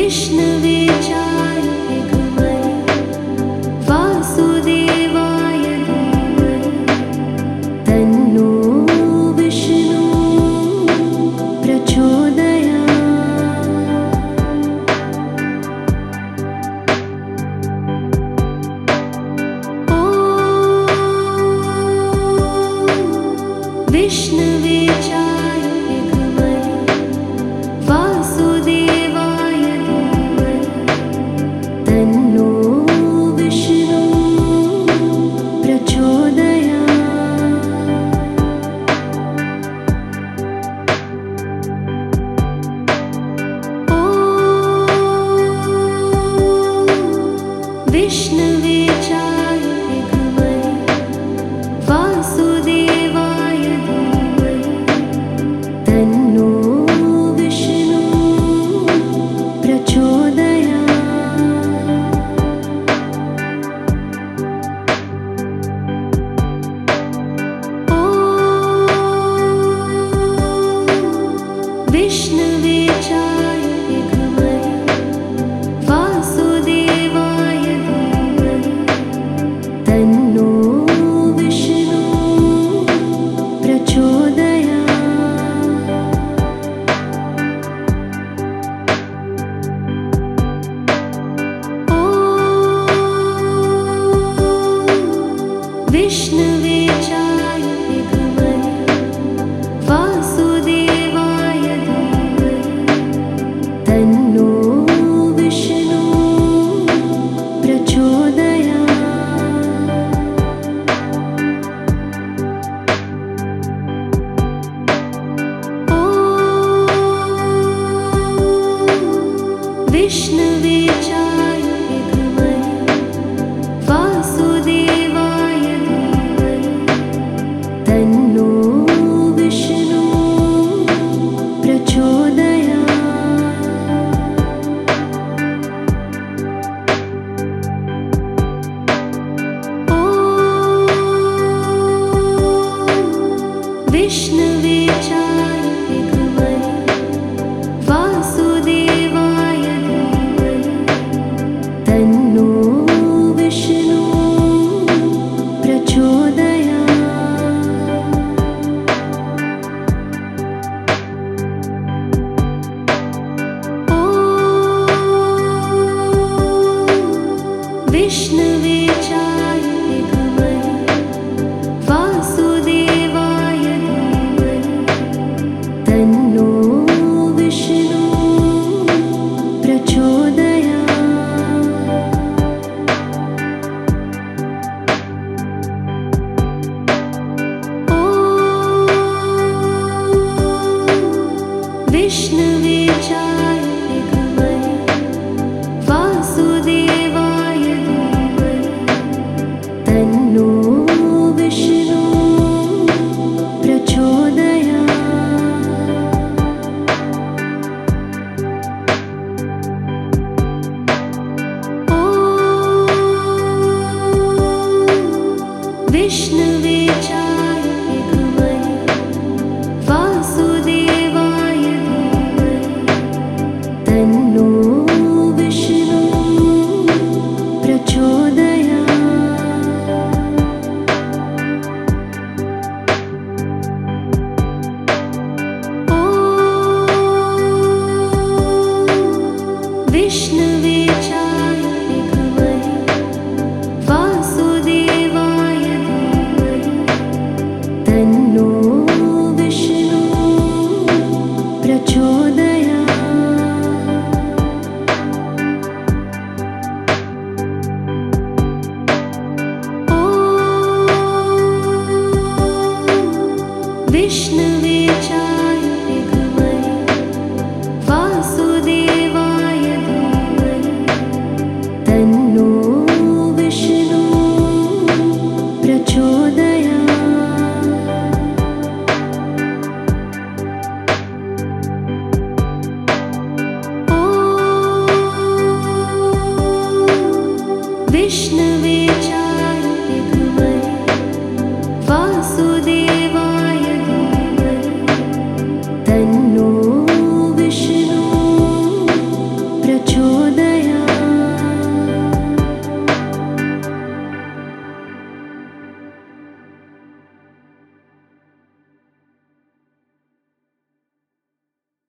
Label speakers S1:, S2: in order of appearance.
S1: विष्णवे चार्य गुमरे वासुदेवाय धीमहि तन्नो विष्णु प्रचोदयात्। विष्णवे चार्य गुमरे वासुदेवाय धीमहि तन्नो विष्णु प्रचोदयात्। विष्णवे चार्य गुमरे वासुदेवाय धीमहि तन्नो विष्णु प्रचोदयात्। विष्णवे चार्य गुमरे वासुदेवाय धीमहि तन्नो विष्णु प्रचोदयात्। विष्णवे चार्य गुमरे वासुदेवाय धीमहि तन्नो विष्णु प्रचोदयात्। विष्णवे चार्य गुमरे वासुदेवाय धीमहि तन्नो विष्णु प्रचोदयात्। विष्णवे चार्य गुमरे वासुदेवाय धीमहि तन्नो विष्णु प्रचोदयात्। विष्णवे चार्य गुमरे वासुदेवाय धीमहि तन्नो विष्णु प्रचोदयात्। विष्णवे चार्य गुमरे वासुदेवाय धीमहि तन्नो विष्णु प्रचोदयात्। विष्णवे चार्य गुमरे वासुदेवाय धीमहि तन्नो विष्णु प्रचोदयात्। विष्णवे चार्य गुमरे वासुदेवाय धीमहि तन्नो विष्णु प्रचोदयात्। विष्णवे चार्य गुमरे वासुदेवाय धीमहि तन्नो विष्णु प्रचोदयात्। विष्णवे